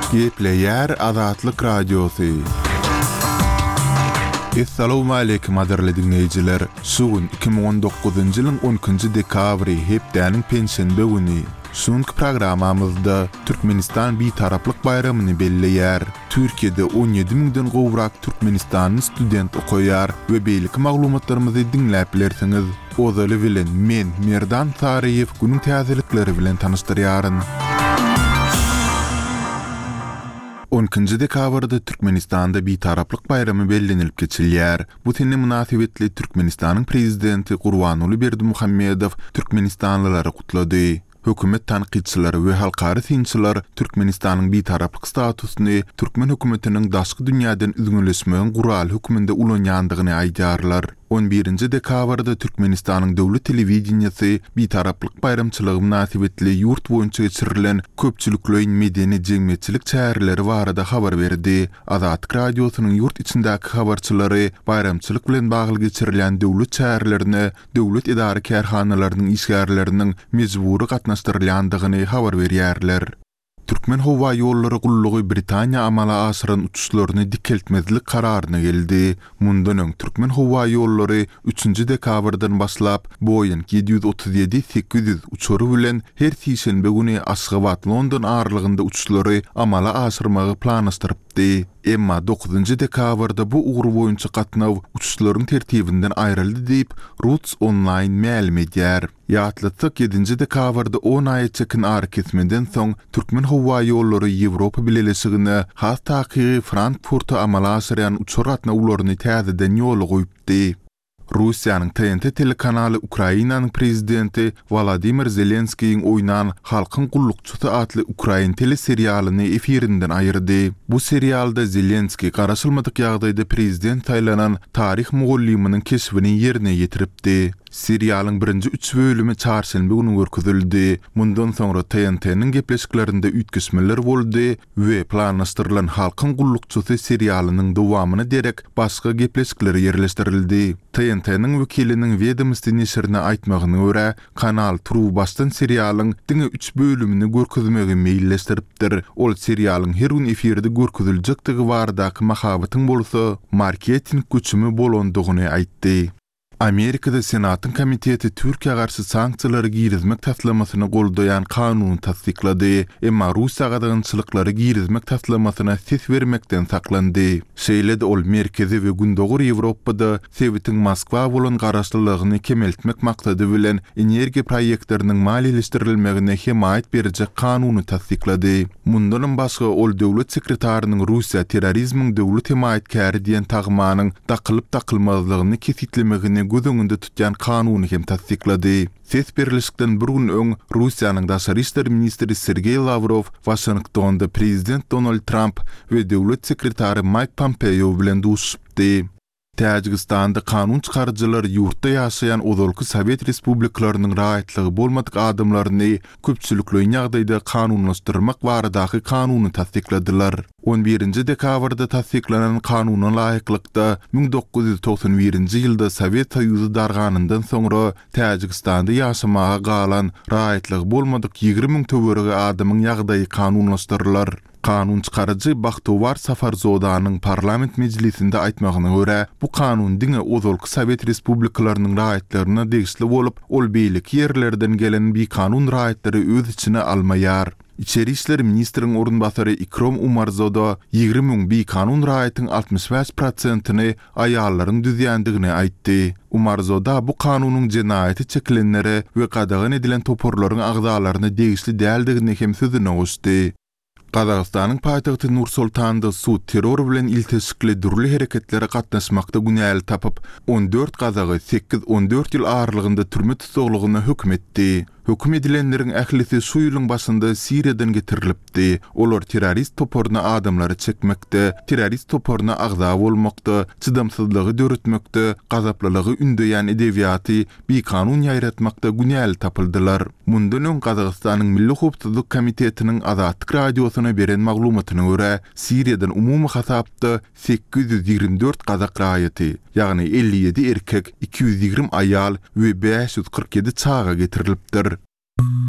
Gepleyer Azatlyk Radiosu. Assalamu alaykum aderli dinleyijiler. Sugun 2019-njy ýylyň 10-njy dekabry hepdäniň pensiýe güni. Şonky programamyzda Türkmenistan bitaraplyk bayramyny belleýär. Türkiýede 17 000-den gowrak Türkmenistanyň student okuýar we beýlik maglumatlarymyzy dinläp bilersiňiz. Ozaly bilen men Merdan Tariýew günüň täzelikleri bilen tanystyryaryn. 10-njy dekabrda Türkmenistanda bitaraplyk bayramy bellenilip geçilýär. Bu tenne münasibetli Türkmenistanyň prezidenti Gurbanuly Berdimuhammedow Türkmenistanlylary gutlady. Hökümet tanqidçilari we halkary synçylar Türkmenistanyň bitaraplyk statusyny Türkmen hökümetiniň daşky dünýäden üzgünleşmegiň gural höküminde ulanýandygyny aýdarlar. 11-nji dekabrda Türkmenistanyň döwlet telewizionyasy bitaraplyk bayramçylygy münasibetli ýurt boýunça geçirilen köpçülikli medeni jemgyýetçilik çäreleri barada habar berdi. Azatlyk radiosynyň ýurt içindäki habarçylary bayramçylyk bilen bagly geçirilen döwlet çärelerini döwlet idara kärhanalarynyň işgärleriniň mejbury gatnaşdyrylýandygyny habar berýärler. Türkmen Hawa ýollary gullugy Britaniýa amala aşyran uçuşlaryny dikeltmezlik kararyna geldi. Mundan öň Türkmen Hawa ýollary 3-nji dekabrdan başlap Boeing 737-800 uçury bilen her şeýşembe güni Aşgabat London aralygynda uçuşlary amala aşyrmagy planlaşdyrypdy. Emma 9-njy dekabrda bu ugur boýunça gatnaw uçuşlaryň tertibinden aýryldy diýip Roots Online ma'lum edýär. Ýatlytyk 7-nji dekabrda 10 aý çekin ary kesmeden soň Türkmen Hawa ýollary Ýewropa bileşigine has taky Frankfurta amala aşyran uçur gatnaw ularyny täzeden ýola goýupdy. Russiýanyň TNT telekanaly Ukrainanyň prezidenti Volodymyr Zelenskiň oýnan Halkyň gullukçysy adly Ukrain teleserialyny efirinden aýyrdy. Bu serialda Zelenski garaşylmadyk ýagdaýda prezident taýlanan tarih mugallymynyň keşfini ýerine ýetiripdi. Serialyň birinji 3 bölümi çarşembe güni görkezildi. Mundan soňra TNT-niň gepleşiklerinde üýtgeşmeler boldy we planlaşdyrylan Halkyň gullukçysy serialynyň dowamyny derek başga gepleşikler ýerleşdirildi. TNT-niň wekiliniň Vedomosti neşrine aýtmagyna görä, kanal True başdan serialyň diňe 3 bölümini görkezmegi meýilleşdiripdir. Ol serialyň her gün efirde görkeziljekdigi baradaky mahabatyň bolsa, marketing güçümi bolandygyny aýtdy. Amerikada Senatın Komiteti Türkiýe garşy sanksiýalary girizmek taslamasyny goldaýan kanuny tasdiklady. Emma Russiýa gadagynçylyklary girizmek taslamasyna ses bermekden saklandy. Şeýle-de ol merkezi we gündogur Ýewropada Sowetiň Moskwa bolan garaşlylygyny kemeltmek maksady bilen energiýa proýektleriniň maliýeleşdirilmegine himayet berjek kanuny tasdiklady. Mundan başga ol döwlet sekretarynyň Russiýa terrorizmiň döwlet himayetkäri diýen tagmanyň dakylyp dakylmazlygyny kesitlemegini gözüňünde tutýan kanuny hem tasdiklady. Ses berilişikden bir gün öň Russiýanyň daşary işler ministri Sergey Lavrov Washingtonda prezident Donald Trump we döwlet sekretary Mike Pompeo bilen duşupdy. Täjikistanda kanun çykarjylar ýurtda ýaşaýan ozalky Sowet respublikalarynyň rahatlygy bolmadyk adamlaryny köpçülikli ýagdaýda kanunlaşdyrmak baradaky kanuny tasdikladylar. 11-nji dekabrda tasdiklanan kanunyň laýyklykda 1991-nji ýylda Sowet Soýuzy darganyndan soňra Täjikistanda ýaşamaga galan rahatlygy bolmadyk 20 000 töwerege adamyň ýagdaýy kanunlaşdyrylar. Kanun çykarjy Bahtowar Safarzodanyň parlament mejlisinde aýtmagyna görä, bu kanun diňe ozalky Sowet respublikalarynyň rahatlaryna degişli bolup, ol beýlik ýerlerden gelen bir kanun rahatlary öz içine almaýar. İçeri işler ministriniň orunbasary Ikrom Umarzoda 20 000 bir kanun rahatynyň 65%-ni aýallaryň düzýändigini aýtdy. Umarzoda bu kanunyň jenaýaty çekilenlere we gadagan edilen toporlaryň agzalaryna degişli däldigini hem sözüne goşdy. Qazaqstanyň paýtagty Nur-Sultanda suw terror bilen ilteşikli durly hereketlere gatnaşmakda günäl tapyp 14 gazagy 8-14 ýyl aralygynda türme tutuglygyna hökm etdi. Hökm edilenleriň ählisi şu ýylyň başynda Siriýadan getirilipdi. Olar terrorist toporuna adamlary çekmekde, terrorist toporuna agza bolmakda, çydamsyzlygy döretmekde, gazaplylygy ündeýän edebiýaty bir kanun ýaýratmakda günäl tapyldylar. Mundan öň Qazaqstanyň Milli Howpsuzlyk Komitetiniň Azatlyk radiosyna beren maglumatyna görä, Siriýadan umumy hasapda 824 gazak raýaty, ýagny 57 erkek, 220 aýal we 547 çaga getirilipdir.